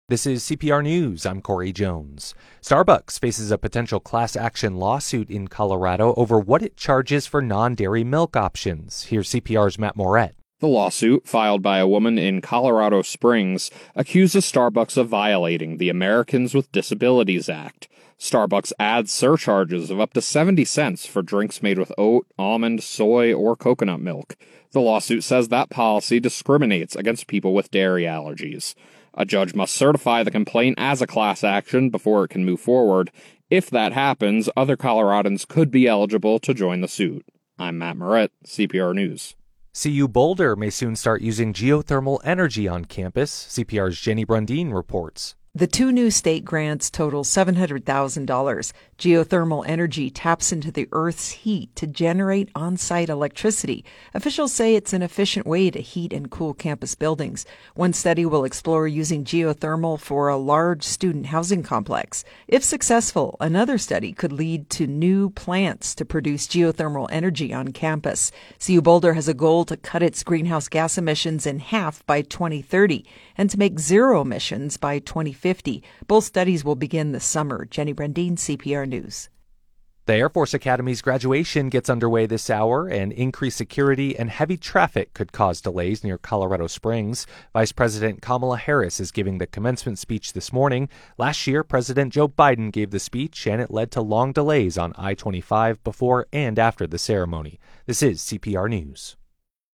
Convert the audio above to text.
This is CPR News. I'm Corey Jones. Starbucks faces a potential class action lawsuit in Colorado over what it charges for non-dairy milk options. Here's CPR's Matt Moret. The lawsuit, filed by a woman in Colorado Springs, accuses Starbucks of violating the Americans with Disabilities Act. Starbucks adds surcharges of up to 70 cents for drinks made with oat, almond, soy, or coconut milk. The lawsuit says that policy discriminates against people with dairy allergies. A judge must certify the complaint as a class action before it can move forward. If that happens, other Coloradans could be eligible to join the suit. I'm Matt Moret, CPR News. CU Boulder may soon start using geothermal energy on campus. CPR's Jenny Brundin reports. The two new state grants total $700,000. Geothermal energy taps into the Earth's heat to generate on-site electricity. Officials say it's an efficient way to heat and cool campus buildings. One study will explore using geothermal for a large student housing complex. If successful, another study could lead to new plants to produce geothermal energy on campus. CU Boulder has a goal to cut its greenhouse gas emissions in half by 2030 and to make zero emissions by 2050. Both studies will begin this summer. Jenny Brundin, CPR News. The Air Force Academy's graduation gets underway this hour, and increased security and heavy traffic could cause delays near Colorado Springs. Vice President Kamala Harris is giving the commencement speech this morning. Last year, President Joe Biden gave the speech, and it led to long delays on I-25 before and after the ceremony. This is CPR News.